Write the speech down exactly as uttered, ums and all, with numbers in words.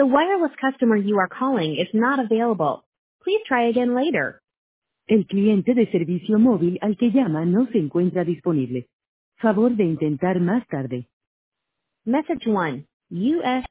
The wireless customer you are calling is not available. Please try again later. El cliente de servicio móvil al que llama no se encuentra disponible. Favor de intentar más tarde. Message one. U S